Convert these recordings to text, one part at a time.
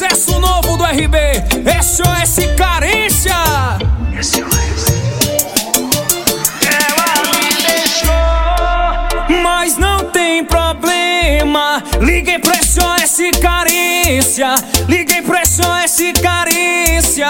Sucesso novo do RB, SOS Carência. Ela me deixou, mas não tem problema. Liguei pro SOS Carência, liguei pro SOS Carência.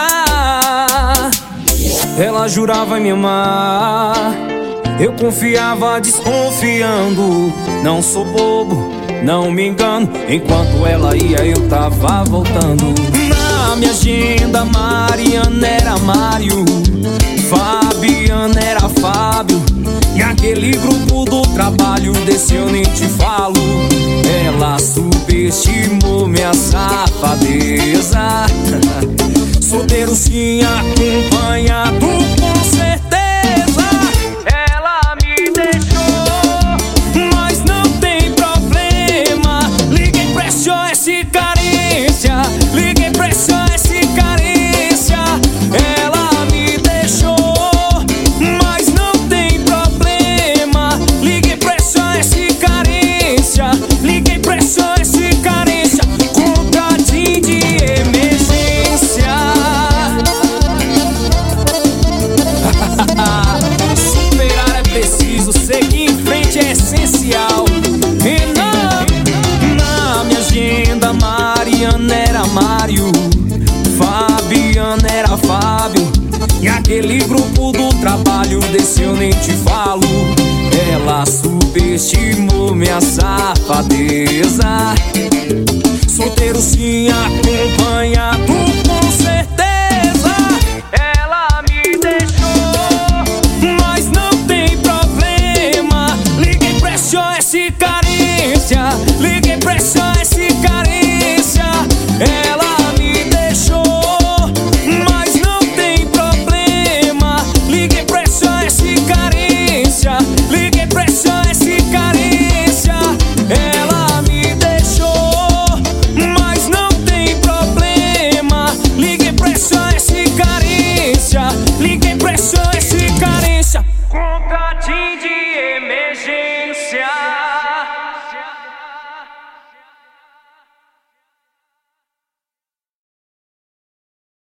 Ela jurava me amar, eu confiava desconfiando. Não sou bobo, não me engano. Enquanto ela ia, eu tava voltando. Na minha agenda, Mariana era Mário, Fabiana era Fábio, e aquele grupo do trabalho, desse eu nem te falo. Ela subestimou minha safadeza. Solteiro sim, acompanhado com certeza. Ela me deixou, mas não tem problema. Liguei pro SOS Carência, liguei pro SOS Carência. Ela me deixou, mas não tem problema. Liguei pro SOS Carência, liguei pro SOS Carência. Contratinho de emergência. Superar é preciso, seguir em frente é essencial. E na minha agenda, Mariana era Mário, Fabiana era Fábio, e aquele grupo do trabalho, desse eu nem te falo. Ela subestimou minha safadeza. Solteiro sim, acompanhado com certeza. Ela me deixou, mas não tem problema. Liguei pro SOS Carência.